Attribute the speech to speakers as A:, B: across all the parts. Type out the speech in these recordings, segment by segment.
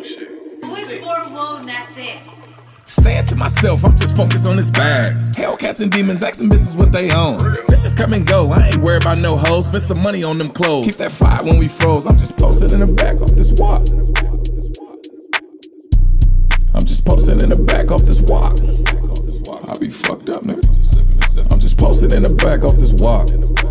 A: own shit.
B: Who is Forward and that's it?
C: Staying to myself, I'm just focused on this bag. Hellcats and demons asking bitches what they own. Bitches come and go, I ain't worried about no hoes. Spend some money on them clothes. Keep that fire when we froze. I'm just posted in the back off this walk. I'm just posted in the back off this walk. I be fucked up, nigga. I'm just posted in the back off this walk.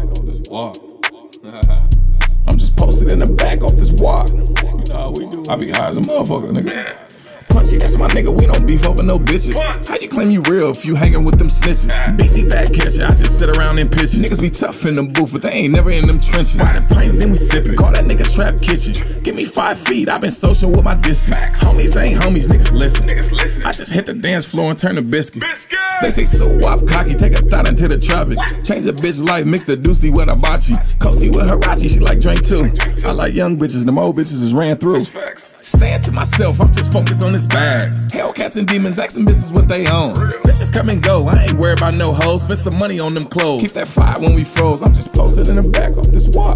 C: I'm just posted in the back off this walk. I be high as a motherfucker, nigga. Punchy, that's my nigga, we don't beef over no bitches. How you claim you real if you hanging with them snitches? BC bad catcher, I just sit around and pitch. Niggas be tough in them booth, but they ain't never in them trenches. Riding plane, then we sippin'. Call that nigga Trap Kitchen. Give me 5 feet, I been social with my distance. Homies ain't homies, niggas listen. I just hit the dance floor and turn the biscuit. They say so wop cocky, take a thought into the tropics. Change a bitch life, mix the doozy with a bocce. Cozy with Hirachi, she like drink too. I like young bitches, them old bitches is ran through. Staying to myself, I'm just focused on this bag. Hellcats and demons asking bitches what they own. Bitches come and go, I ain't worried about no hoes. Spend some money on them clothes. Keep that fire when we froze. I'm just posted in the back off this walk.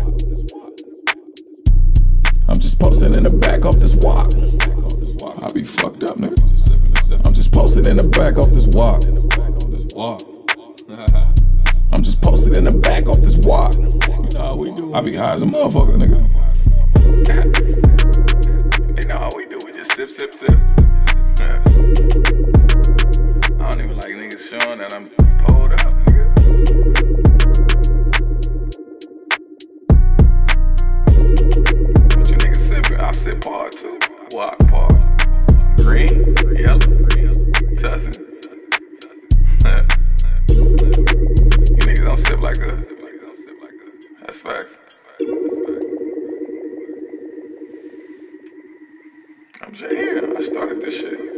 C: I'm just posted in the back off this walk. I be fucked up, nigga. I'm just posted in the back off this walk. I'm just posted in the back off this walk. I be high as a motherfucker, nigga.
A: You know all we do, we just sip, sip, sip. I don't even like niggas showing that I'm pulled up, nigga. What you niggas sipping? I sip hard too. Walk part. Green, yellow, tussin'. You niggas don't sip like us. That's facts. I'm just here. I started this shit.